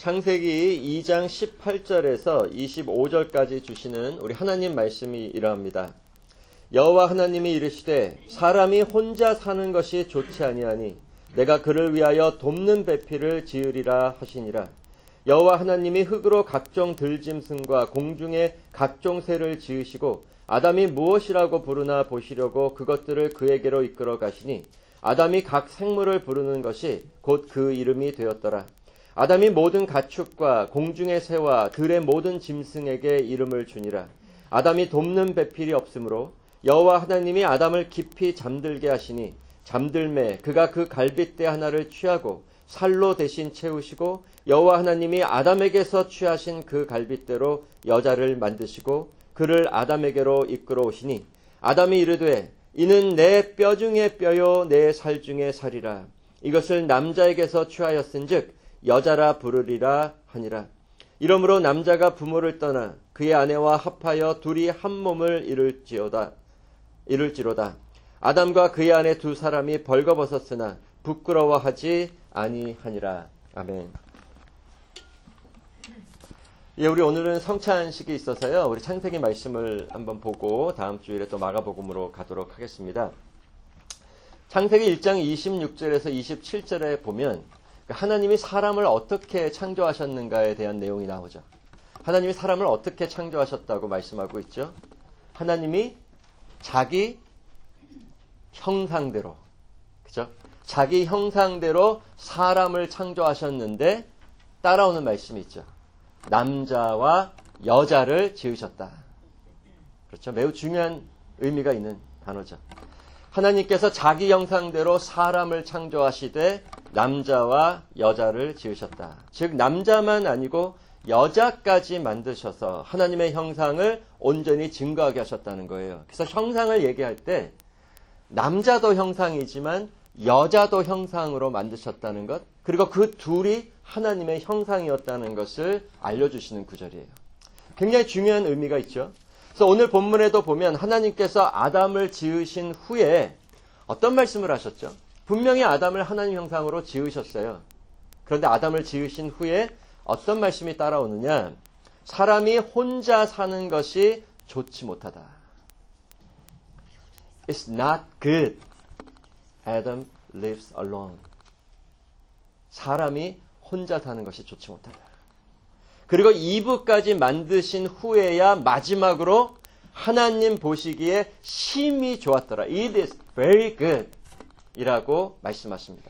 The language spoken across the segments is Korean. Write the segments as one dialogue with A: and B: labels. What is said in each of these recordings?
A: 창세기 2장 18절에서 25절까지 주시는 우리 하나님 말씀이 이러합니다. 여호와 하나님이 이르시되 사람이 혼자 사는 것이 좋지 아니하니 내가 그를 위하여 돕는 배필을 지으리라 하시니라. 여호와 하나님이 흙으로 각종 들짐승과 공중의 각종 새를 지으시고 아담이 무엇이라고 부르나 보시려고 그것들을 그에게로 이끌어 가시니 아담이 각 생물을 부르는 것이 곧 그 이름이 되었더라. 아담이 모든 가축과 공중의 새와 들의 모든 짐승에게 이름을 주니라. 아담이 돕는 배필이 없으므로 여호와 하나님이 아담을 깊이 잠들게 하시니 잠들매 그가 그 갈빗대 하나를 취하고 살로 대신 채우시고 여호와 하나님이 아담에게서 취하신 그 갈빗대로 여자를 만드시고 그를 아담에게로 이끌어 오시니 아담이 이르되 이는 내 뼈 중에 뼈요 내 살 중에 살이라. 이것을 남자에게서 취하였은즉 여자라 부르리라 하니라. 이러므로 남자가 부모를 떠나 그의 아내와 합하여 둘이 한 몸을 이룰지로다. 아담과 그의 아내 두 사람이 벌거벗었으나 부끄러워하지 아니하니라. 아멘. 예, 우리 오늘은 성찬식이 있어서요. 우리 창세기 말씀을 한번 보고 다음 주일에 또 마가복음으로 가도록 하겠습니다. 창세기 1장 26절에서 27절에 보면 하나님이 사람을 어떻게 창조하셨는가에 대한 내용이 나오죠. 하나님이 사람을 어떻게 창조하셨다고 말씀하고 있죠. 하나님이 자기 형상대로, 그죠? 자기 형상대로 사람을 창조하셨는데 따라오는 말씀이 있죠. 남자와 여자를 지으셨다. 그렇죠. 매우 중요한 의미가 있는 단어죠. 하나님께서 자기 형상대로 사람을 창조하시되 남자와 여자를 지으셨다. 즉 남자만 아니고 여자까지 만드셔서 하나님의 형상을 온전히 증거하게 하셨다는 거예요. 그래서 형상을 얘기할 때 남자도 형상이지만 여자도 형상으로 만드셨다는 것, 그리고 그 둘이 하나님의 형상이었다는 것을 알려주시는 구절이에요. 굉장히 중요한 의미가 있죠. 그래서 오늘 본문에도 보면 하나님께서 아담을 지으신 후에 어떤 말씀을 하셨죠? 분명히 아담을 하나님 형상으로 지으셨어요. 그런데 아담을 지으신 후에 어떤 말씀이 따라오느냐? 사람이 혼자 사는 것이 좋지 못하다. It's not good. Adam lives alone. 사람이 혼자 사는 것이 좋지 못하다. 그리고 이브까지 만드신 후에야 마지막으로 하나님 보시기에 심히 좋았더라. It is very good. 이라고 말씀하십니다.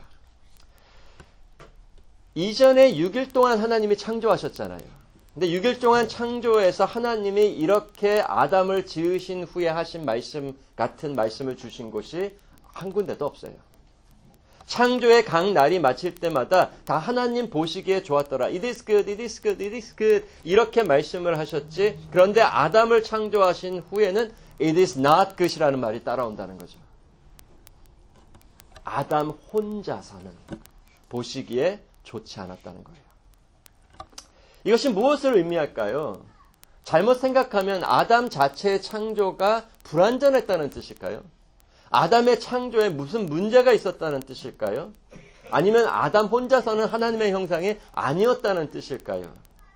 A: 이전에 6일 동안 하나님이 창조하셨잖아요. 근데 6일 동안 창조해서 하나님이 이렇게 아담을 지으신 후에 하신 말씀 같은 말씀을 주신 곳이 한 군데도 없어요. 창조의 각 날이 마칠 때마다 다 하나님 보시기에 좋았더라. It is good, it is good, it is good. 이렇게 말씀을 하셨지. 그런데 아담을 창조하신 후에는 it is not good이라는 말이 따라온다는 거죠. 아담 혼자서는 보시기에 좋지 않았다는 거예요. 이것이 무엇을 의미할까요? 잘못 생각하면 아담 자체의 창조가 불완전했다는 뜻일까요? 아담의 창조에 무슨 문제가 있었다는 뜻일까요? 아니면 아담 혼자서는 하나님의 형상이 아니었다는 뜻일까요?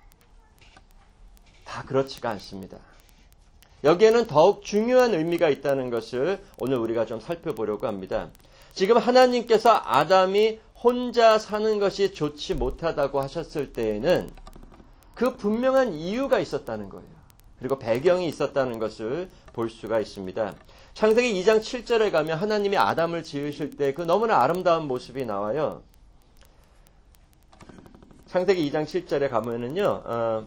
A: 다 그렇지가 않습니다. 여기에는 더욱 중요한 의미가 있다는 것을 오늘 우리가 좀 살펴보려고 합니다. 지금 하나님께서 아담이 혼자 사는 것이 좋지 못하다고 하셨을 때에는 그 분명한 이유가 있었다는 거예요. 그리고 배경이 있었다는 것을 볼 수가 있습니다. 창세기 2장 7절에 가면 하나님이 아담을 지으실 때 그 너무나 아름다운 모습이 나와요. 창세기 2장 7절에 가면은요,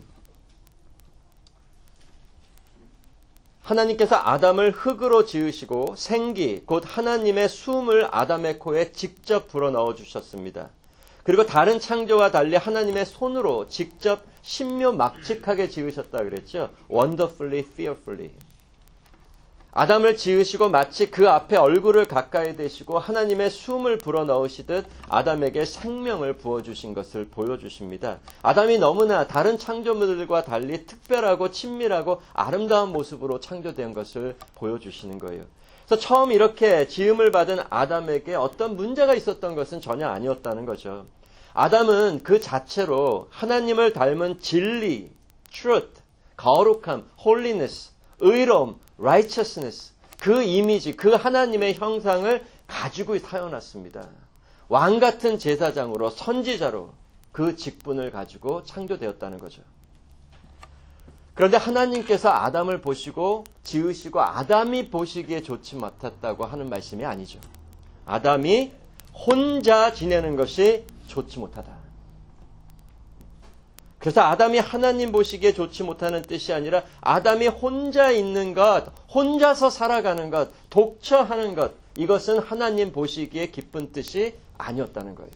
A: 하나님께서 아담을 흙으로 지으시고 생기, 곧 하나님의 숨을 아담의 코에 직접 불어넣어 주셨습니다. 그리고 다른 창조와 달리 하나님의 손으로 직접 신묘막측하게 지으셨다 그랬죠. Wonderfully, fearfully. 아담을 지으시고 마치 그 앞에 얼굴을 가까이 대시고 하나님의 숨을 불어넣으시듯 아담에게 생명을 부어주신 것을 보여주십니다. 아담이 너무나 다른 창조물들과 달리 특별하고 친밀하고 아름다운 모습으로 창조된 것을 보여주시는 거예요. 그래서 처음 이렇게 지음을 받은 아담에게 어떤 문제가 있었던 것은 전혀 아니었다는 거죠. 아담은 그 자체로 하나님을 닮은 진리, truth, 거룩함, holiness, 의로움, righteousness, 그 이미지, 그 하나님의 형상을 가지고 태어났습니다. 왕 같은 제사장으로, 선지자로 그 직분을 가지고 창조되었다는 거죠. 그런데 하나님께서 아담을 보시고 지으시고 아담이 보시기에 좋지 못했다고 하는 말씀이 아니죠. 아담이 혼자 지내는 것이 좋지 못하다. 그래서 아담이 하나님 보시기에 좋지 못하는 뜻이 아니라 아담이 혼자 있는 것, 혼자서 살아가는 것, 독처하는 것, 이것은 하나님 보시기에 기쁜 뜻이 아니었다는 거예요.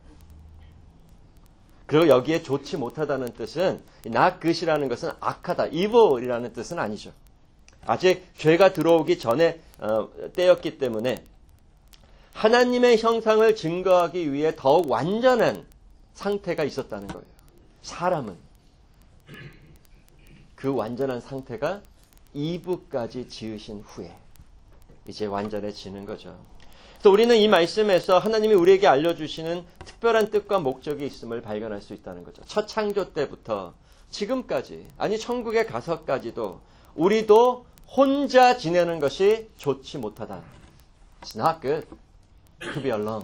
A: 그리고 여기에 좋지 못하다는 뜻은 not good이라는 것은 악하다, evil이라는 뜻은 아니죠. 아직 죄가 들어오기 전에 때였기 때문에 하나님의 형상을 증거하기 위해 더욱 완전한 상태가 있었다는 거예요. 사람은 그 완전한 상태가 이브까지 지으신 후에 이제 완전해지는 거죠. 그래서 우리는 이 말씀에서 하나님이 우리에게 알려주시는 특별한 뜻과 목적이 있음을 발견할 수 있다는 거죠. 첫 창조 때부터 지금까지, 아니 천국에 가서까지도 우리도 혼자 지내는 것이 좋지 못하다. It's not good to be alone.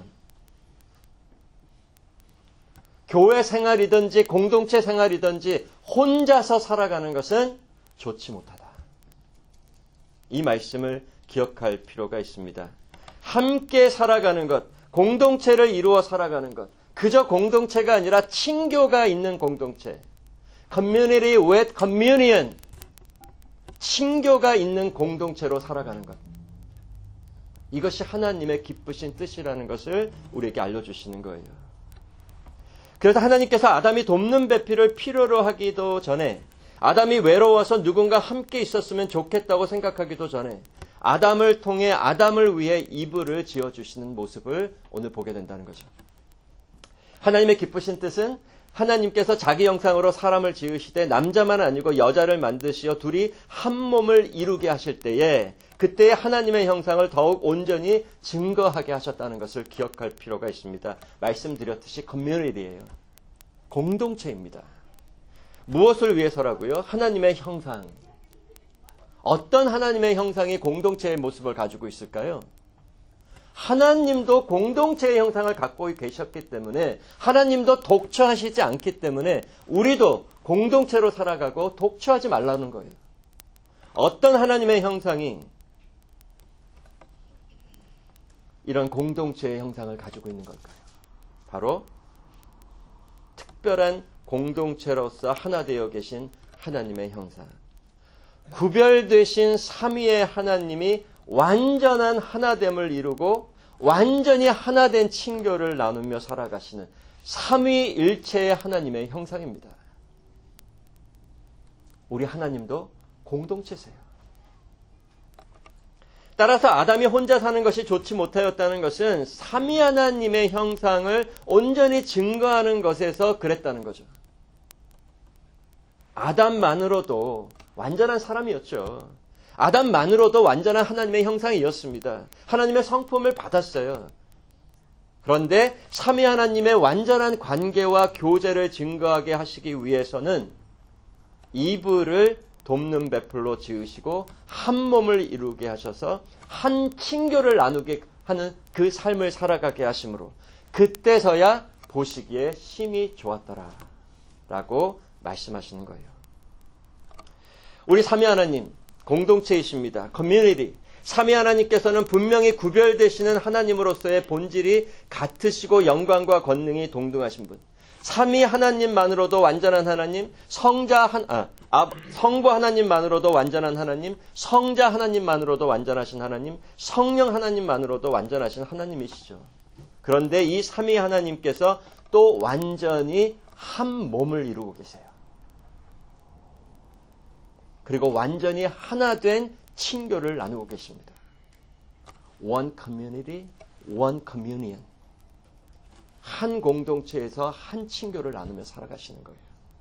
A: 교회 생활이든지 공동체 생활이든지 혼자서 살아가는 것은 좋지 못하다. 이 말씀을 기억할 필요가 있습니다. 함께 살아가는 것, 공동체를 이루어 살아가는 것, 그저 공동체가 아니라 친교가 있는 공동체, community with communion, 친교가 있는 공동체로 살아가는 것. 이것이 하나님의 기쁘신 뜻이라는 것을 우리에게 알려주시는 거예요. 그래서 하나님께서 아담이 돕는 배필을 필요로 하기도 전에, 아담이 외로워서 누군가 함께 있었으면 좋겠다고 생각하기도 전에 아담을 통해 아담을 위해 이브를 지어주시는 모습을 오늘 보게 된다는 거죠. 하나님의 기쁘신 뜻은 하나님께서 자기 형상으로 사람을 지으시되 남자만 아니고 여자를 만드시어 둘이 한 몸을 이루게 하실 때에 그때의 하나님의 형상을 더욱 온전히 증거하게 하셨다는 것을 기억할 필요가 있습니다. 말씀드렸듯이 커뮤니티예요. 공동체입니다. 무엇을 위해서라고요? 하나님의 형상. 어떤 하나님의 형상이 공동체의 모습을 가지고 있을까요? 하나님도 공동체의 형상을 갖고 계셨기 때문에 하나님도 독처하시지 않기 때문에 우리도 공동체로 살아가고 독처하지 말라는 거예요. 어떤 하나님의 형상이 이런 공동체의 형상을 가지고 있는 걸까요? 바로 특별한 공동체로서 하나 되어 계신 하나님의 형상. 구별되신 삼위의 하나님이 완전한 하나됨을 이루고 완전히 하나된 친교를 나누며 살아가시는 삼위일체의 하나님의 형상입니다. 우리 하나님도 공동체세요. 따라서 아담이 혼자 사는 것이 좋지 못하였다는 것은 삼위 하나님의 형상을 온전히 증거하는 것에서 그랬다는 거죠. 아담만으로도 완전한 사람이었죠. 아담만으로도 완전한 하나님의 형상이었습니다. 하나님의 성품을 받았어요. 그런데 삼위 하나님의 완전한 관계와 교제를 증거하게 하시기 위해서는 이브를 돕는 배풀로 지으시고 한 몸을 이루게 하셔서 한 친교를 나누게 하는 그 삶을 살아가게 하심으로 그때서야 보시기에 심히 좋았더라 라고 말씀하시는 거예요. 우리 삼위 하나님 공동체이십니다. 커뮤니티. 삼위 하나님께서는 분명히 구별되시는 하나님으로서의 본질이 같으시고 영광과 권능이 동등하신 분. 삼위 하나님만으로도 완전한 하나님, 성부 하나님만으로도 완전한 하나님, 성자 하나님만으로도 완전하신 하나님, 성령 하나님만으로도 완전하신 하나님이시죠. 그런데 이 삼위 하나님께서 또 완전히 한 몸을 이루고 계세요. 그리고 완전히 하나 된 친교를 나누고 계십니다. One community, one communion. 한 공동체에서 한 친교를 나누며 살아가시는 거예요.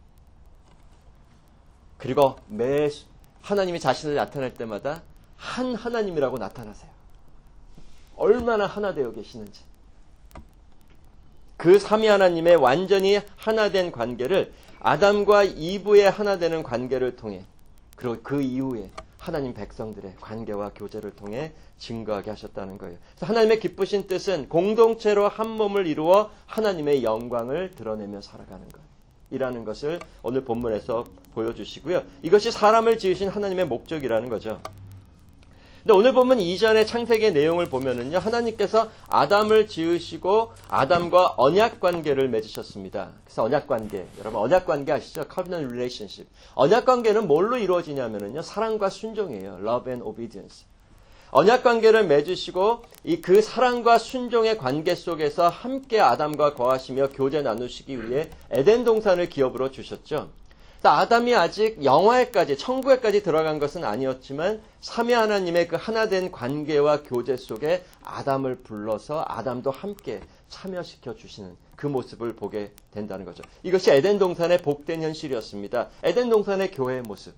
A: 그리고 매 하나님이 자신을 나타낼 때마다 한 하나님이라고 나타나세요. 얼마나 하나 되어 계시는지. 그 삼위 하나님의 완전히 하나 된 관계를 아담과 이브의 하나 되는 관계를 통해, 그리고 그 이후에 하나님 백성들의 관계와 교제를 통해 증거하게 하셨다는 거예요. 그래서 하나님의 기쁘신 뜻은 공동체로 한 몸을 이루어 하나님의 영광을 드러내며 살아가는 것 이라는 것을 오늘 본문에서 보여주시고요. 이것이 사람을 지으신 하나님의 목적이라는 거죠. 근데 오늘 보면 이전의 창세기의 내용을 보면은요, 하나님께서 아담을 지으시고 아담과 언약 관계를 맺으셨습니다. 그래서 언약 관계, 여러분 언약 관계 아시죠? Covenant relationship. 언약 관계는 뭘로 이루어지냐면은요, 사랑과 순종이에요. Love and obedience. 언약 관계를 맺으시고 그 사랑과 순종의 관계 속에서 함께 아담과 거하시며 교제 나누시기 위해 에덴 동산을 기업으로 주셨죠. 아담이 아직 영화에까지, 천국에까지 들어간 것은 아니었지만 삼위 하나님의 그 하나된 관계와 교제 속에 아담을 불러서 아담도 함께 참여시켜 주시는 그 모습을 보게 된다는 거죠. 이것이 에덴 동산의 복된 현실이었습니다. 에덴 동산의 교회의 모습.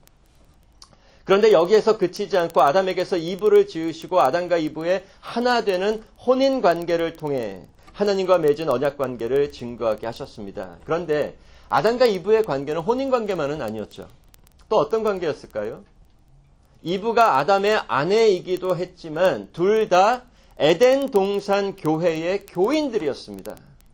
A: 그런데 여기에서 그치지 않고 아담에게서 이브를 지으시고 아담과 이브의 하나 되는 혼인 관계를 통해 하나님과 맺은 언약 관계를 증거하게 하셨습니다. 그런데 아담과 이브의 관계는 혼인 관계만은 아니었죠. 또 어떤 관계였을까요? 이브가 아담의 아내이기도 했지만 둘 다 에덴 동산 교회의 교인들이었습니다.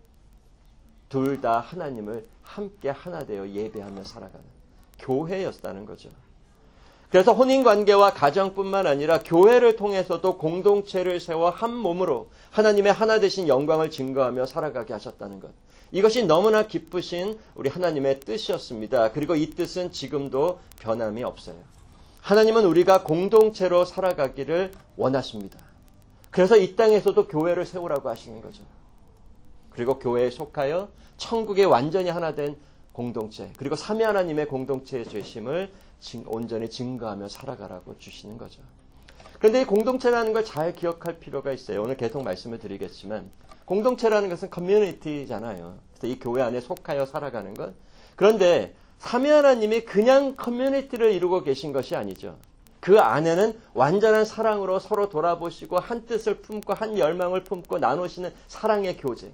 A: 둘 다 하나님을 함께 하나 되어 예배하며 살아가는 교회였다는 거죠. 그래서 혼인관계와 가정뿐만 아니라 교회를 통해서도 공동체를 세워 한 몸으로 하나님의 하나 되신 영광을 증거하며 살아가게 하셨다는 것. 이것이 너무나 기쁘신 우리 하나님의 뜻이었습니다. 그리고 이 뜻은 지금도 변함이 없어요. 하나님은 우리가 공동체로 살아가기를 원하십니다. 그래서 이 땅에서도 교회를 세우라고 하시는 거죠. 그리고 교회에 속하여 천국에 완전히 하나 된 공동체, 그리고 삼위 하나님의 공동체의 죄심을 온전히 증거하며 살아가라고 주시는 거죠. 그런데 이 공동체라는 걸 잘 기억할 필요가 있어요. 오늘 계속 말씀을 드리겠지만 공동체라는 것은 커뮤니티잖아요. 그래서 이 교회 안에 속하여 살아가는 것. 그런데 삼위 하나님이 그냥 커뮤니티를 이루고 계신 것이 아니죠. 그 안에는 완전한 사랑으로 서로 돌아보시고 한 뜻을 품고 한 열망을 품고 나누시는 사랑의 교제.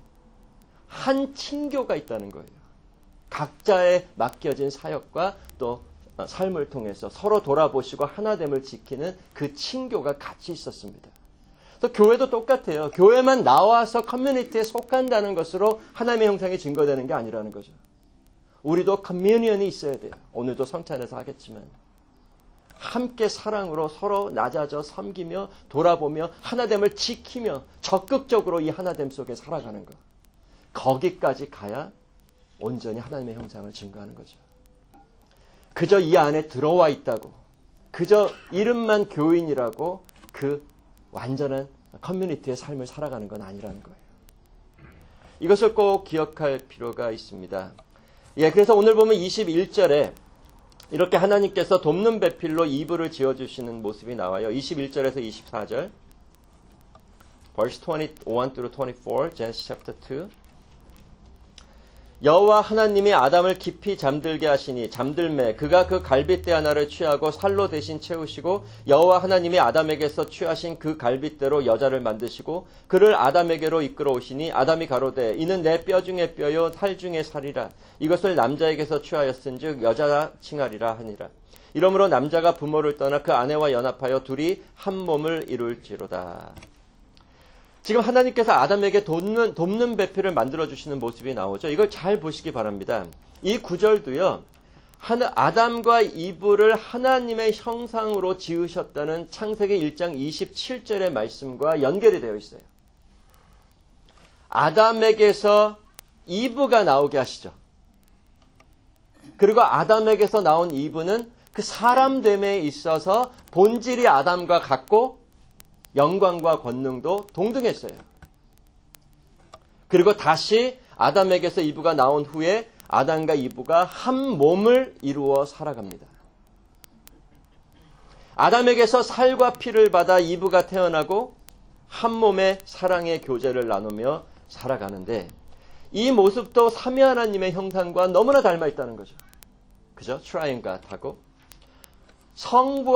A: 한 친교가 있다는 거예요. 각자의 맡겨진 사역과 또 삶을 통해서 서로 돌아보시고 하나됨을 지키는 그 친교가 같이 있었습니다. 또 교회도 똑같아요. 교회만 나와서 커뮤니티에 속한다는 것으로 하나님의 형상이 증거되는 게 아니라는 거죠. 우리도 커뮤니언이 있어야 돼요. 오늘도 성찬에서 하겠지만 함께 사랑으로 서로 낮아져 섬기며 돌아보며 하나됨을 지키며 적극적으로 이 하나됨 속에 살아가는 것. 거기까지 가야 온전히 하나님의 형상을 증거하는 거죠. 그저 이 안에 들어와 있다고, 그저 이름만 교인이라고 그 완전한 커뮤니티의 삶을 살아가는 건 아니라는 거예요. 이것을 꼭 기억할 필요가 있습니다. 그래서 오늘 보면 21절에 이렇게 하나님께서 돕는 배필로 이브를 지어주시는 모습이 나와요. 21절에서 24절. Verse 21 through 24, Genesis chapter 2. 여호와 하나님이 아담을 깊이 잠들게 하시니 잠들매 그가 그 갈빗대 하나를 취하고 살로 대신 채우시고 여호와 하나님이 아담에게서 취하신 그 갈빗대로 여자를 만드시고 그를 아담에게로 이끌어 오시니 아담이 가로되 이는 내 뼈 중에 뼈요 살 중에 살이라 이것을 남자에게서 취하였은즉 여자라 칭하리라 하니라. 이러므로 남자가 부모를 떠나 그 아내와 연합하여 둘이 한 몸을 이룰지로다. 지금 하나님께서 아담에게 돕는 배필을 만들어주시는 모습이 나오죠. 이걸 잘 보시기 바랍니다. 이 구절도요, 아담과 이브를 하나님의 형상으로 지으셨다는 창세기 1장 27절의 말씀과 연결이 되어 있어요. 아담에게서 이브가 나오게 하시죠. 그리고 아담에게서 나온 이브는 그 사람됨에 있어서 본질이 아담과 같고 영광과 권능도 동등했어요. 그리고 다시 아담에게서 이브가 나온 후에 아담과 이브가 한 몸을 이루어 살아갑니다. 아담에게서 살과 피를 받아 이브가 태어나고 한 몸의 사랑의 교제를 나누며 살아가는데 이 모습도 삼위 하나님의 형상과 너무나 닮아 있다는 거죠. 그죠? 트라이앵글하고 성부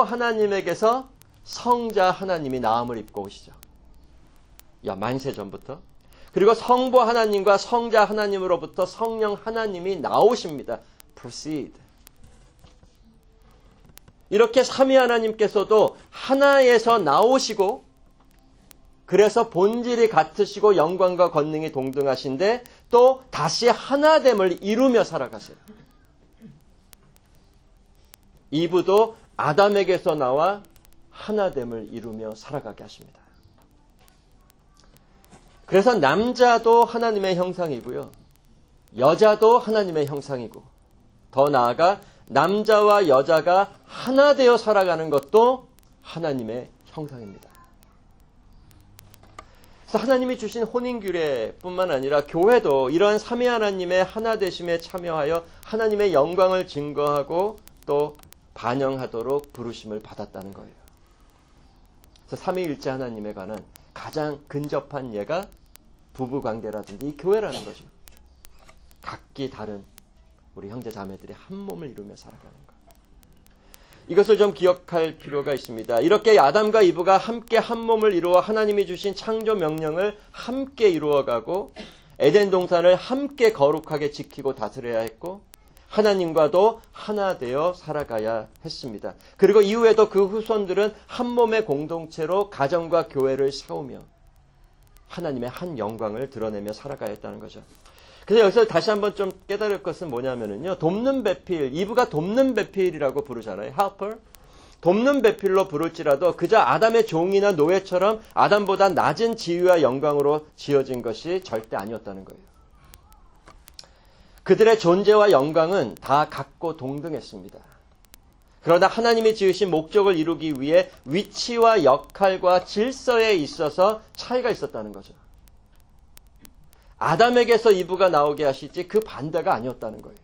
A: 하나님에게서 성자 하나님이 나음을 입고 오시죠. 만세 전부터. 그리고 성부 하나님과 성자 하나님으로부터 성령 하나님이 나오십니다. proceed. 이렇게 삼위 하나님께서도 하나에서 나오시고 그래서 본질이 같으시고 영광과 권능이 동등하신데 또 다시 하나됨을 이루며 살아가세요. 이브도 아담에게서 나와 하나됨을 이루며 살아가게 하십니다. 그래서 남자도 하나님의 형상이고요. 여자도 하나님의 형상이고 더 나아가 남자와 여자가 하나 되어 살아가는 것도 하나님의 형상입니다. 그래서 하나님이 주신 혼인규례뿐만 아니라 교회도 이러한 삼위 하나님의 하나 되심에 참여하여 하나님의 영광을 증거하고 또 반영하도록 부르심을 받았다는 거예요. 그래서 삼위일체 하나님에 관한 가장 근접한 예가 부부관계라든지 이 교회라는 거죠. 각기 다른 우리 형제 자매들이 한 몸을 이루며 살아가는 것. 이것을 좀 기억할 필요가 있습니다. 이렇게 아담과 이브가 함께 한 몸을 이루어 하나님이 주신 창조 명령을 함께 이루어가고 에덴 동산을 함께 거룩하게 지키고 다스려야 했고 하나님과도 하나 되어 살아가야 했습니다. 그리고 이후에도 그 후손들은 한 몸의 공동체로 가정과 교회를 세우며 하나님의 한 영광을 드러내며 살아가야 했다는 거죠. 그래서 여기서 다시 한번 좀 깨달을 것은 뭐냐면요. 돕는 배필, 이브가 돕는 배필이라고 부르잖아요. helper. 돕는 배필로 부를지라도 그저 아담의 종이나 노예처럼 아담보다 낮은 지위와 영광으로 지어진 것이 절대 아니었다는 거예요. 그들의 존재와 영광은 다 같고 동등했습니다. 그러나 하나님이 지으신 목적을 이루기 위해 위치와 역할과 질서에 있어서 차이가 있었다는 거죠. 아담에게서 이브가 나오게 하시지 그 반대가 아니었다는 거예요.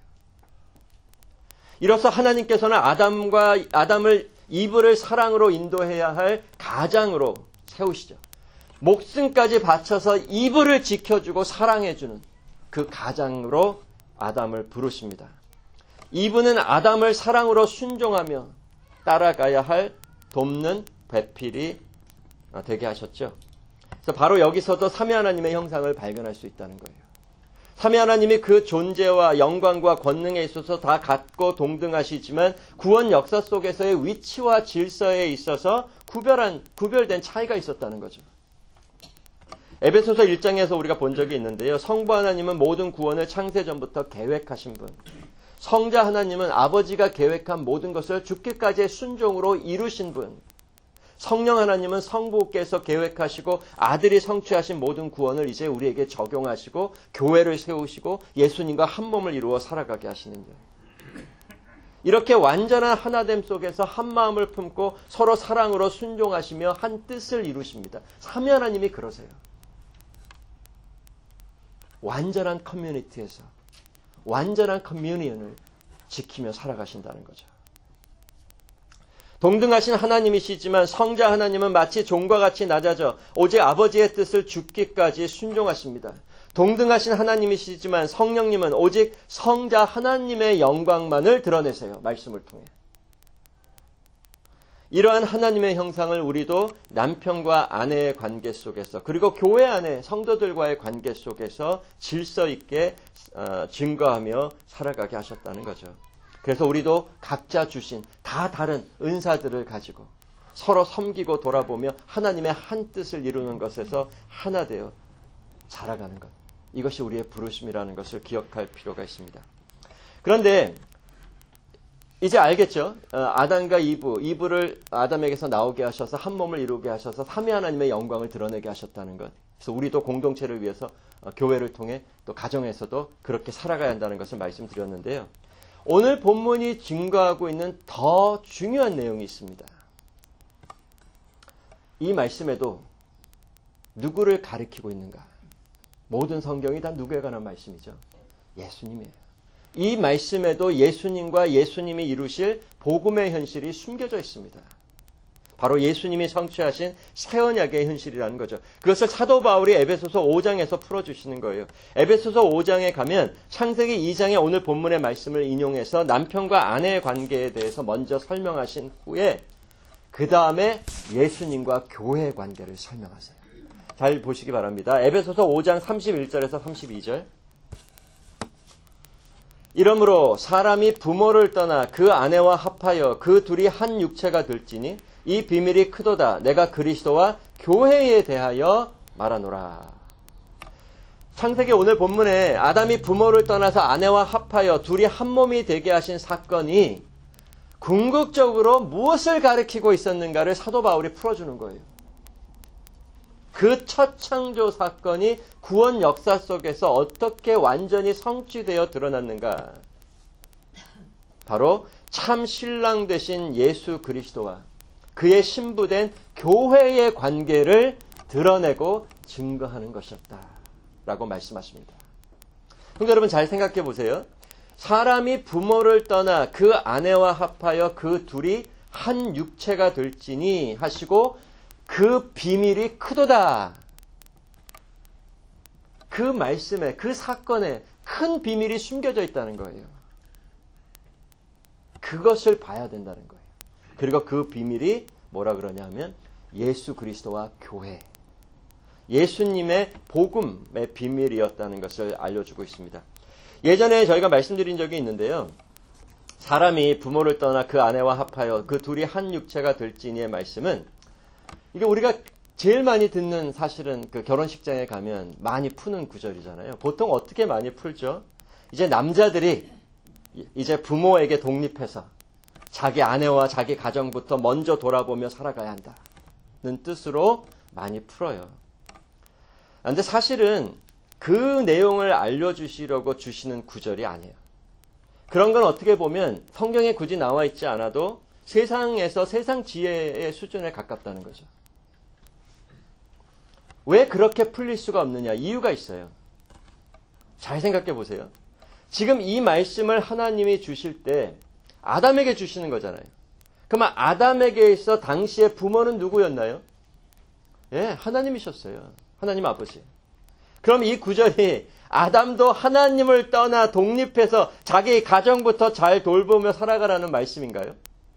A: 이로써 하나님께서는 아담을 이브를 사랑으로 인도해야 할 가장으로 세우시죠. 목숨까지 바쳐서 이브를 지켜주고 사랑해주는 그 가장으로 아담을 부르십니다. 이브는 아담을 사랑으로 순종하며 따라가야 할 돕는 배필이 되게 하셨죠. 그래서 바로 여기서도 삼위 하나님의 형상을 발견할 수 있다는 거예요. 삼위 하나님이 그 존재와 영광과 권능에 있어서 다 같고 동등하시지만 구원 역사 속에서의 위치와 질서에 있어서 구별된 차이가 있었다는 거죠. 에베소서 1장에서 우리가 본 적이 있는데요. 성부 하나님은 모든 구원을 창세전부터 계획하신 분. 성자 하나님은 아버지가 계획한 모든 것을 죽기까지의 순종으로 이루신 분. 성령 하나님은 성부께서 계획하시고 아들이 성취하신 모든 구원을 이제 우리에게 적용하시고 교회를 세우시고 예수님과 한 몸을 이루어 살아가게 하시는 분. 이렇게 완전한 하나됨 속에서 한 마음을 품고 서로 사랑으로 순종하시며 한 뜻을 이루십니다. 삼위 하나님이 그러세요. 완전한 커뮤니티에서 완전한 커뮤니언을 지키며 살아가신다는 거죠. 동등하신 하나님이시지만 성자 하나님은 마치 종과 같이 낮아져 오직 아버지의 뜻을 죽기까지 순종하십니다. 동등하신 하나님이시지만 성령님은 오직 성자 하나님의 영광만을 드러내세요. 말씀을 통해. 이러한 하나님의 형상을 우리도 남편과 아내의 관계 속에서 그리고 교회 안에 성도들과의 관계 속에서 질서 있게 증거하며 살아가게 하셨다는 거죠. 그래서 우리도 각자 주신 다 다른 은사들을 가지고 서로 섬기고 돌아보며 하나님의 한 뜻을 이루는 것에서 하나 되어 자라가는 것. 이것이 우리의 부르심이라는 것을 기억할 필요가 있습니다. 그런데 이제 알겠죠? 아담과 이브를 아담에게서 나오게 하셔서 한 몸을 이루게 하셔서 삼위 하나님의 영광을 드러내게 하셨다는 것. 그래서 우리도 공동체를 위해서 교회를 통해 또 가정에서도 그렇게 살아가야 한다는 것을 말씀드렸는데요. 오늘 본문이 증거하고 있는 더 중요한 내용이 있습니다. 이 말씀에도 누구를 가리키고 있는가? 모든 성경이 다 누구에 관한 말씀이죠? 예수님이에요. 이 말씀에도 예수님과 예수님이 이루실 복음의 현실이 숨겨져 있습니다. 바로 예수님이 성취하신 새 언약의 현실이라는 거죠. 그것을 사도 바울이 에베소서 5장에서 풀어주시는 거예요. 에베소서 5장에 가면 창세기 2장의 오늘 본문의 말씀을 인용해서 남편과 아내의 관계에 대해서 먼저 설명하신 후에 그 다음에 예수님과 교회의 관계를 설명하세요. 잘 보시기 바랍니다. 에베소서 5장 31절에서 32절. 이러므로 사람이 부모를 떠나 그 아내와 합하여 그 둘이 한 육체가 될지니 이 비밀이 크도다. 내가 그리스도와 교회에 대하여 말하노라. 창세기 오늘 본문에 아담이 부모를 떠나서 아내와 합하여 둘이 한 몸이 되게 하신 사건이 궁극적으로 무엇을 가리키고 있었는가를 사도 바울이 풀어주는 거예요. 그 첫 창조 사건이 구원 역사 속에서 어떻게 완전히 성취되어 드러났는가. 바로 참 신랑 되신 예수 그리스도와 그의 신부된 교회의 관계를 드러내고 증거하는 것이었다 라고 말씀하십니다. 그럼 여러분 잘 생각해 보세요. 사람이 부모를 떠나 그 아내와 합하여 그 둘이 한 육체가 될지니 하시고 그 비밀이 크도다. 그 말씀에, 그 사건에 큰 비밀이 숨겨져 있다는 거예요. 그것을 봐야 된다는 거예요. 그리고 그 비밀이 뭐라 그러냐면 예수 그리스도와 교회, 예수님의 복음의 비밀이었다는 것을 알려주고 있습니다. 예전에 저희가 말씀드린 적이 있는데요. 사람이 부모를 떠나 그 아내와 합하여 그 둘이 한 육체가 될지니의 말씀은 이게 우리가 제일 많이 듣는 사실은 그 결혼식장에 가면 많이 푸는 구절이잖아요. 보통 어떻게 많이 풀죠? 이제 남자들이 이제 부모에게 독립해서 자기 아내와 자기 가정부터 먼저 돌아보며 살아가야 한다는 뜻으로 많이 풀어요. 그런데 사실은 그 내용을 알려주시려고 주시는 구절이 아니에요. 그런 건 어떻게 보면 성경에 굳이 나와 있지 않아도 세상에서 세상 지혜의 수준에 가깝다는 거죠. 왜 그렇게 풀릴 수가 없느냐? 이유가 있어요. 잘 생각해 보세요. 지금 이 말씀을 하나님이 주실 때 아담에게 주시는 거잖아요. 그러면 아담에게 있어 당시의 부모는 누구였나요? 예, 하나님이셨어요. 하나님 아버지. 그럼 이 구절이 아담도 하나님을 떠나 독립해서 자기 가정부터 잘 돌보며 살아가라는 말씀인가요?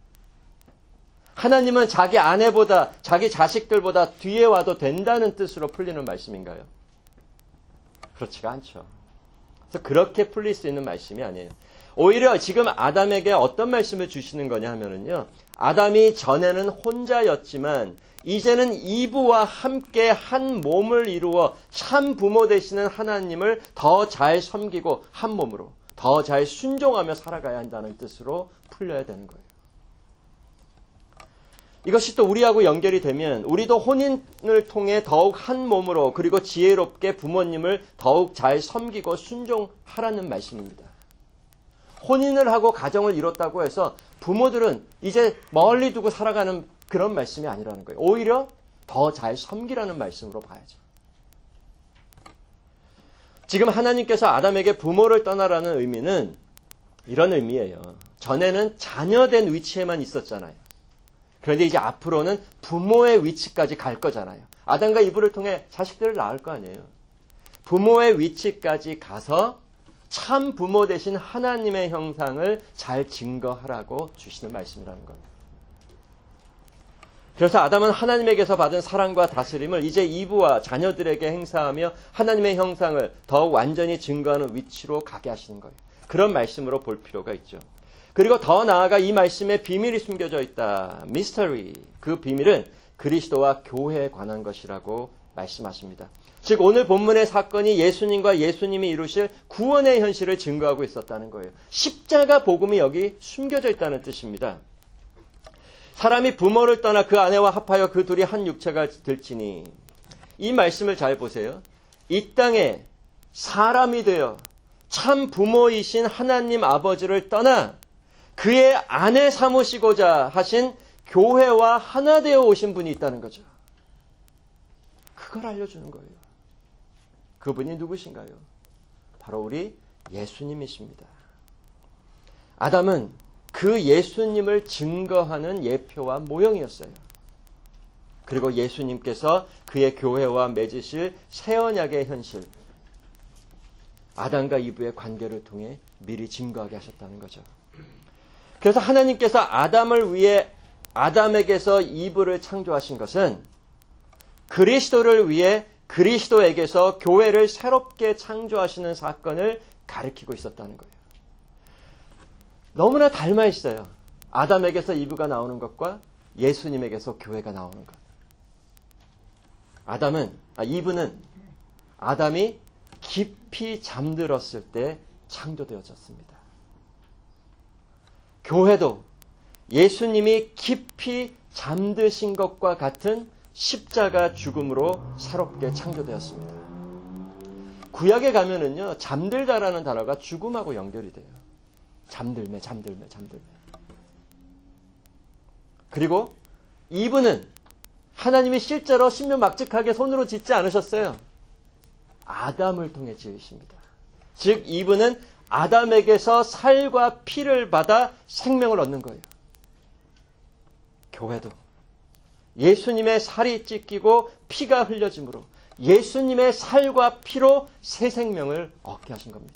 A: 하나님은 자기 아내보다 자기 자식들보다 뒤에 와도 된다는 뜻으로 풀리는 말씀인가요? 그렇지가 않죠. 그래서 그렇게 풀릴 수 있는 말씀이 아니에요. 오히려 지금 아담에게 어떤 말씀을 주시는 거냐 하면은요. 아담이 전에는 혼자였지만 이제는 이브와 함께 한 몸을 이루어 참 부모 되시는 하나님을 더 잘 섬기고 한 몸으로 더 잘 순종하며 살아가야 한다는 뜻으로 풀려야 되는 거예요. 이것이 또 우리하고 연결이 되면 우리도 혼인을 통해 더욱 한 몸으로 그리고 지혜롭게 부모님을 더욱 잘 섬기고 순종하라는 말씀입니다. 혼인을 하고 가정을 이뤘다고 해서 부모들은 이제 멀리 두고 살아가는 그런 말씀이 아니라는 거예요. 오히려 더 잘 섬기라는 말씀으로 봐야죠. 지금 하나님께서 아담에게 부모를 떠나라는 의미는 이런 의미예요. 전에는 자녀된 위치에만 있었잖아요. 그런데 이제 앞으로는 부모의 위치까지 갈 거잖아요. 아담과 이브를 통해 자식들을 낳을 거 아니에요. 부모의 위치까지 가서 참 부모 되신 하나님의 형상을 잘 증거하라고 주시는 말씀이라는 겁니다. 그래서 아담은 하나님에게서 받은 사랑과 다스림을 이제 이브와 자녀들에게 행사하며 하나님의 형상을 더욱 완전히 증거하는 위치로 가게 하시는 거예요. 그런 말씀으로 볼 필요가 있죠. 그리고 더 나아가 이 말씀에 비밀이 숨겨져 있다. 미스터리. 그 비밀은 그리스도와 교회에 관한 것이라고 말씀하십니다. 즉 오늘 본문의 사건이 예수님과 예수님이 이루실 구원의 현실을 증거하고 있었다는 거예요. 십자가 복음이 여기 숨겨져 있다는 뜻입니다. 사람이 부모를 떠나 그 아내와 합하여 그 둘이 한 육체가 될지니. 이 말씀을 잘 보세요. 이 땅에 사람이 되어 참 부모이신 하나님 아버지를 떠나 그의 아내 삼으시고자 하신 교회와 하나 되어 오신 분이 있다는 거죠. 그걸 알려주는 거예요. 그분이 누구신가요? 바로 우리 예수님이십니다. 아담은 그 예수님을 증거하는 예표와 모형이었어요. 그리고 예수님께서 그의 교회와 맺으실 새 언약의 현실, 아담과 이브의 관계를 통해 미리 증거하게 하셨다는 거죠. 그래서 하나님께서 아담을 위해 아담에게서 이브를 창조하신 것은 그리스도를 위해 그리스도에게서 교회를 새롭게 창조하시는 사건을 가리키고 있었다는 거예요. 너무나 닮아 있어요. 아담에게서 이브가 나오는 것과 예수님에게서 교회가 나오는 것. 이브는 아담이 깊이 잠들었을 때 창조되어졌습니다. 교회도 예수님이 깊이 잠드신 것과 같은 십자가 죽음으로 새롭게 창조되었습니다. 구약에 가면은요, 잠들다라는 단어가 죽음하고 연결이 돼요. 잠들매. 그리고 이브는 하나님이 실제로 신명막직하게 손으로 짓지 않으셨어요. 아담을 통해 지으십니다. 즉 이브는 아담에게서 살과 피를 받아 생명을 얻는 거예요. 교회도 예수님의 살이 찢기고 피가 흘려짐으로 예수님의 살과 피로 새 생명을 얻게 하신 겁니다.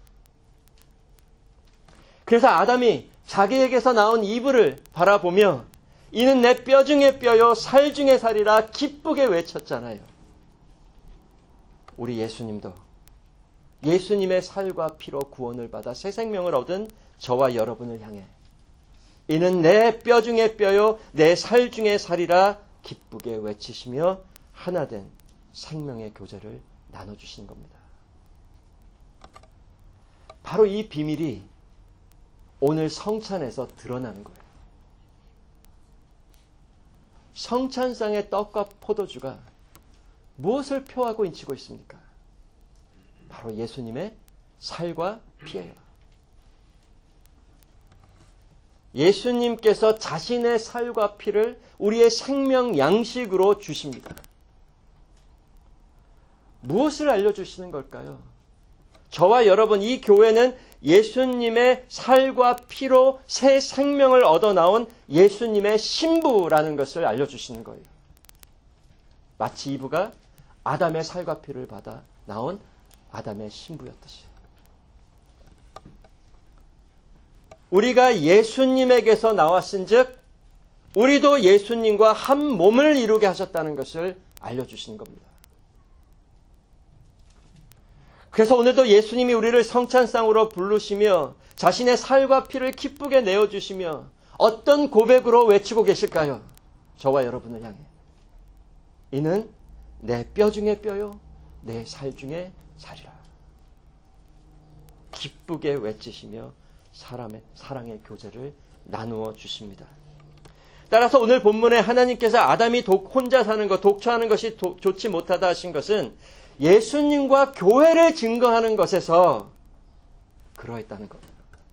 A: 그래서 아담이 자기에게서 나온 이브를 바라보며 이는 내 뼈 중에 뼈요 살 중에 살이라 기쁘게 외쳤잖아요. 우리 예수님도 예수님의 살과 피로 구원을 받아 새 생명을 얻은 저와 여러분을 향해 이는 내 뼈 중에 뼈요 내 살 중에 살이라 기쁘게 외치시며 하나된 생명의 교제를 나눠주시는 겁니다. 바로 이 비밀이 오늘 성찬에서 드러나는 거예요. 성찬상의 떡과 포도주가 무엇을 표하고 인치고 있습니까? 바로 예수님의 살과 피예요. 예수님께서 자신의 살과 피를 우리의 생명 양식으로 주십니다. 무엇을 알려주시는 걸까요? 저와 여러분, 이 교회는 예수님의 살과 피로 새 생명을 얻어 나온 예수님의 신부라는 것을 알려주시는 거예요. 마치 이브가 아담의 살과 피를 받아 나온 아담의 신부였듯이. 우리가 예수님에게서 나왔은즉 우리도 예수님과 한 몸을 이루게 하셨다는 것을 알려주시는 겁니다. 그래서 오늘도 예수님이 우리를 성찬상으로 부르시며 자신의 살과 피를 기쁘게 내어주시며 어떤 고백으로 외치고 계실까요? 저와 여러분을 향해. 이는 내 뼈 중에 뼈요 내 살 중에 살이라. 기쁘게 외치시며 사랑의 교제를 나누어 주십니다. 따라서 오늘 본문에 하나님께서 아담이 혼자 사는 것, 독처하는 것이 좋지 못하다 하신 것은 예수님과 교회를 증거하는 것에서 그러했다는 겁니다.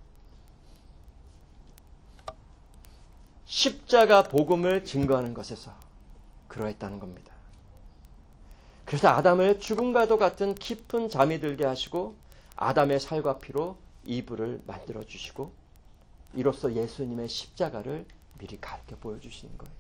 A: 십자가 복음을 증거하는 것에서 그러했다는 겁니다. 그래서 아담을 죽음과도 같은 깊은 잠이 들게 하시고 아담의 살과 피로 이브를 만들어 주시고 이로써 예수님의 십자가를 미리 가르쳐 보여주시는 거예요.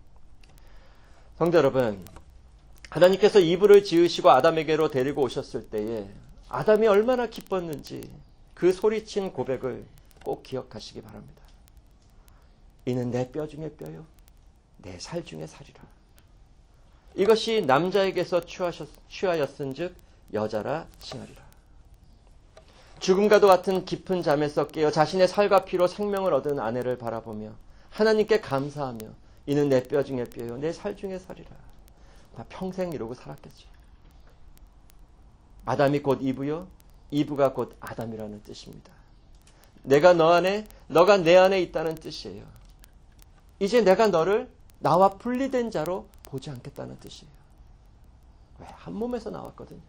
A: 성도 여러분, 하나님께서 이브를 지으시고 아담에게로 데리고 오셨을 때에 아담이 얼마나 기뻤는지 그 소리친 고백을 꼭 기억하시기 바랍니다. 이는 내 뼈 중에 뼈요 내 살 중에 살이라. 이것이 남자에게서 취하였은즉 여자라 칭하리라. 죽음과도 같은 깊은 잠에서 깨어 자신의 살과 피로 생명을 얻은 아내를 바라보며 하나님께 감사하며 이는 내 뼈 중에 뼈요 내 살 중에 살이라. 다 평생 이러고 살았겠지. 아담이 곧 이브요 이브가 곧 아담이라는 뜻입니다. 내가 너 안에 너가 내 안에 있다는 뜻이에요. 이제 내가 너를 나와 분리된 자로 보지 않겠다는 뜻이에요. 왜? 한 몸에서 나왔거든요.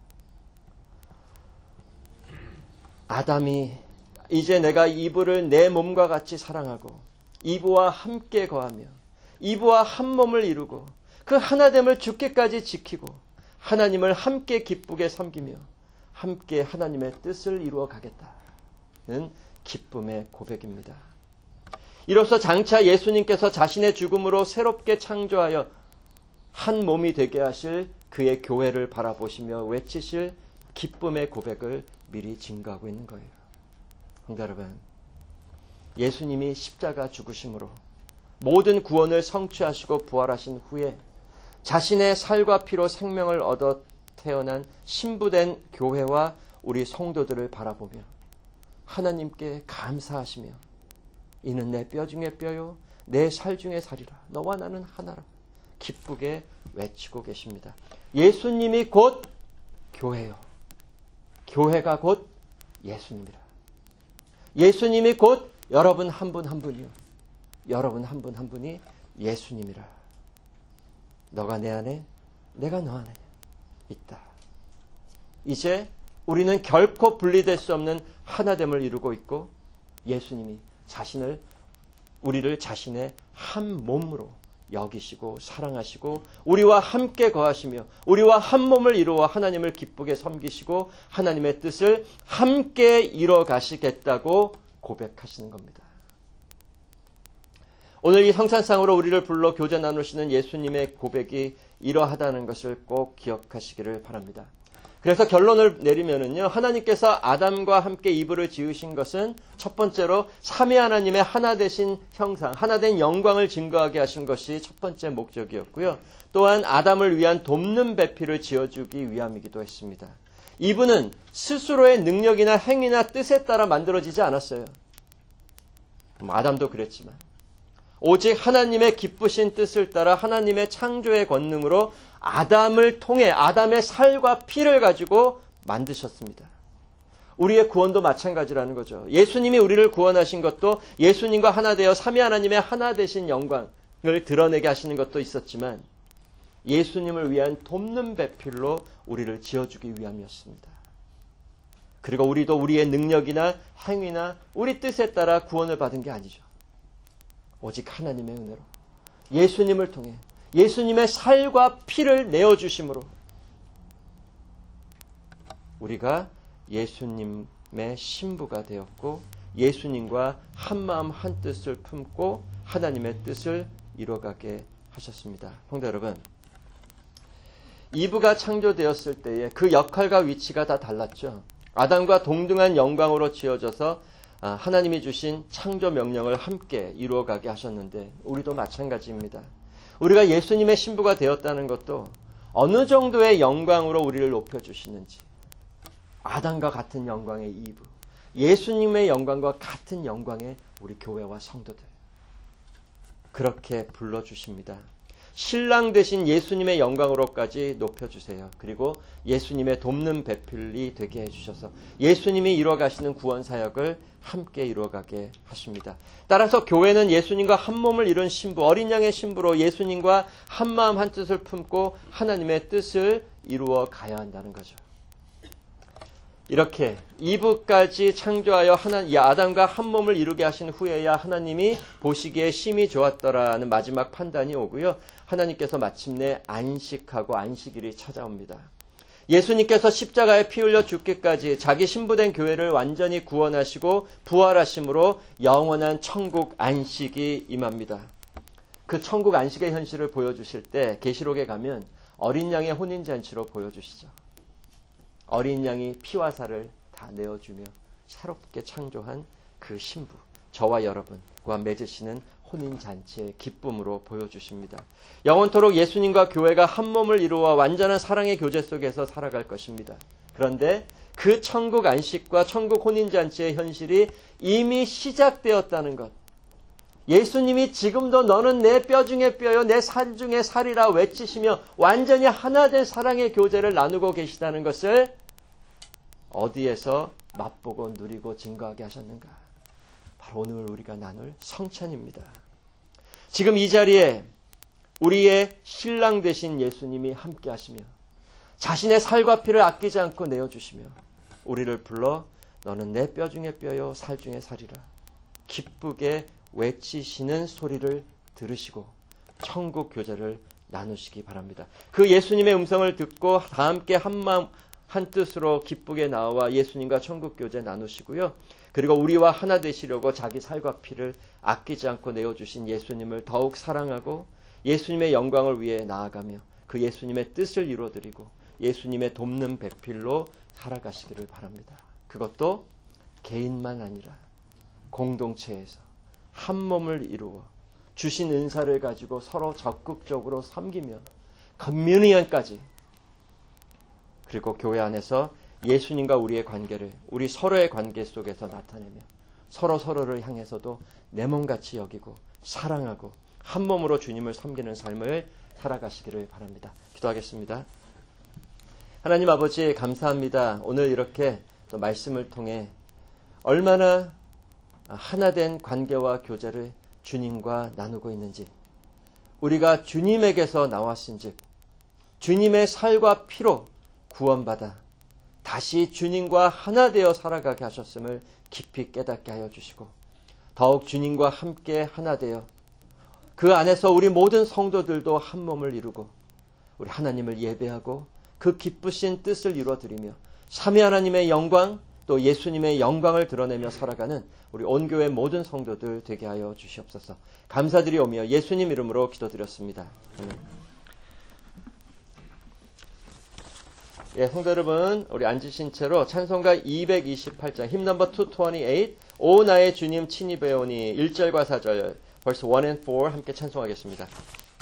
A: 아담이 이제 내가 이브를 내 몸과 같이 사랑하고 이브와 함께 거하며 이브와 한 몸을 이루고 그 하나됨을 죽기까지 지키고 하나님을 함께 기쁘게 섬기며 함께 하나님의 뜻을 이루어 가겠다는 기쁨의 고백입니다. 이로써 장차 예수님께서 자신의 죽음으로 새롭게 창조하여 한 몸이 되게 하실 그의 교회를 바라보시며 외치실 기쁨의 고백을 미리 증거하고 있는 거예요. 성도 여러분, 예수님이 십자가 죽으심으로 모든 구원을 성취하시고 부활하신 후에 자신의 살과 피로 생명을 얻어 태어난 신부된 교회와 우리 성도들을 바라보며 하나님께 감사하시며 이는 내 뼈 중에 뼈요 내 살 중에 살이라 너와 나는 하나라 기쁘게 외치고 계십니다. 예수님이 곧 교회요. 교회가 곧 예수님이라. 예수님이 곧 여러분 한 분 한 분이요. 여러분 한 분 한 분이 예수님이라. 너가 내 안에 내가 너 안에 있다. 이제 우리는 결코 분리될 수 없는 하나됨을 이루고 있고 예수님이 우리를 자신의 한 몸으로 여기시고 사랑하시고 우리와 함께 거하시며 우리와 한 몸을 이루어 하나님을 기쁘게 섬기시고 하나님의 뜻을 함께 이뤄 가시겠다고 고백하시는 겁니다. 오늘 이 성찬상으로 우리를 불러 교제 나누시는 예수님의 고백이 이러하다는 것을 꼭 기억하시기를 바랍니다. 그래서 결론을 내리면은요, 하나님께서 아담과 함께 이브를 지으신 것은 첫 번째로 삼위 하나님의 하나 되신 형상, 하나 된 영광을 증거하게 하신 것이 첫 번째 목적이었고요. 또한 아담을 위한 돕는 배필을 지어주기 위함이기도 했습니다. 이브는 스스로의 능력이나 행위나 뜻에 따라 만들어지지 않았어요. 아담도 그랬지만 오직 하나님의 기쁘신 뜻을 따라 하나님의 창조의 권능으로 아담을 통해 아담의 살과 피를 가지고 만드셨습니다. 우리의 구원도 마찬가지라는 거죠. 예수님이 우리를 구원하신 것도 예수님과 하나 되어 삼위 하나님의 하나 되신 영광을 드러내게 하시는 것도 있었지만 예수님을 위한 돕는 배필로 우리를 지어주기 위함이었습니다. 그리고 우리도 우리의 능력이나 행위나 우리 뜻에 따라 구원을 받은 게 아니죠. 오직 하나님의 은혜로 예수님을 통해 예수님의 살과 피를 내어주심으로 우리가 예수님의 신부가 되었고 예수님과 한마음 한뜻을 품고 하나님의 뜻을 이뤄가게 하셨습니다. 성도 여러분, 이브가 창조되었을 때에 그 역할과 위치가 다 달랐죠. 아담과 동등한 영광으로 지어져서 하나님이 주신 창조 명령을 함께 이루어가게 하셨는데 우리도 마찬가지입니다. 우리가 예수님의 신부가 되었다는 것도 어느 정도의 영광으로 우리를 높여주시는지 아담과 같은 영광의 이브, 예수님의 영광과 같은 영광의 우리 교회와 성도들 그렇게 불러주십니다. 신랑 되신 예수님의 영광으로까지 높여주세요. 그리고 예수님의 돕는 배필이 되게 해주셔서 예수님이 이루어가시는 구원사역을 함께 이루어가게 하십니다. 따라서 교회는 예수님과 한 몸을 이룬 신부, 어린 양의 신부로 예수님과 한마음 한뜻을 품고 하나님의 뜻을 이루어 가야 한다는 거죠. 이렇게 이브까지 창조하여 아담과 한 몸을 이루게 하신 후에야 하나님이 보시기에 심히 좋았더라는 마지막 판단이 오고요. 하나님께서 마침내 안식하고 안식일이 찾아옵니다. 예수님께서 십자가에 피 흘려 죽기까지 자기 신부된 교회를 완전히 구원하시고 부활하심으로 영원한 천국 안식이 임합니다. 그 천국 안식의 현실을 보여주실 때 계시록에 가면 어린 양의 혼인잔치로 보여주시죠. 어린 양이 피와 살을 다 내어주며 새롭게 창조한 그 신부, 저와 여러분과 맺으시는 혼인잔치의 기쁨으로 보여주십니다. 영원토록 예수님과 교회가 한 몸을 이루어 완전한 사랑의 교제 속에서 살아갈 것입니다. 그런데 그 천국 안식과 천국 혼인잔치의 현실이 이미 시작되었다는 것, 예수님이 지금도 너는 내 뼈 중에 뼈요 내 살 중에 살이라 외치시며 완전히 하나 된 사랑의 교제를 나누고 계시다는 것을 어디에서 맛보고 누리고 증거하게 하셨는가? 바로 오늘 우리가 나눌 성찬입니다. 지금 이 자리에 우리의 신랑 되신 예수님이 함께 하시며 자신의 살과 피를 아끼지 않고 내어주시며 우리를 불러 너는 내 뼈 중에 뼈요 살 중에 살이라 기쁘게 외치시는 소리를 들으시고 천국 교제를 나누시기 바랍니다. 그 예수님의 음성을 듣고 다 함께 한마음 한뜻으로 기쁘게 나와 예수님과 천국 교제 나누시고요. 그리고 우리와 하나 되시려고 자기 살과 피를 아끼지 않고 내어주신 예수님을 더욱 사랑하고 예수님의 영광을 위해 나아가며 그 예수님의 뜻을 이루어드리고 예수님의 돕는 배필로 살아가시기를 바랍니다. 그것도 개인만 아니라 공동체에서 한 몸을 이루어 주신 은사를 가지고 서로 적극적으로 섬기며 커뮤니언까지, 그리고 교회 안에서 예수님과 우리의 관계를 우리 서로의 관계 속에서 나타내며 서로를 향해서도 내 몸같이 여기고 사랑하고 한 몸으로 주님을 섬기는 삶을 살아가시기를 바랍니다. 기도하겠습니다. 하나님 아버지 감사합니다. 오늘 이렇게 또 말씀을 통해 얼마나 하나된 관계와 교제를 주님과 나누고 있는지, 우리가 주님에게서 나왔은즉 주님의 살과 피로 구원받아 다시 주님과 하나 되어 살아가게 하셨음을 깊이 깨닫게 하여 주시고, 더욱 주님과 함께 하나 되어 그 안에서 우리 모든 성도들도 한 몸을 이루고 우리 하나님을 예배하고 그 기쁘신 뜻을 이루어드리며 삼위 하나님의 영광, 또 예수님의 영광을 드러내며 살아가는 우리 온 교회 모든 성도들 되게 하여 주시옵소서. 감사드리오며 예수님 이름으로 기도드렸습니다. 아멘. 예, 성도 여러분, 우리 앉으신 채로 찬송가 228장 힘 넘버 228 오 나의 주님 친히 배우니 1절과 4절 벌써 1 and 4 함께 찬송하겠습니다.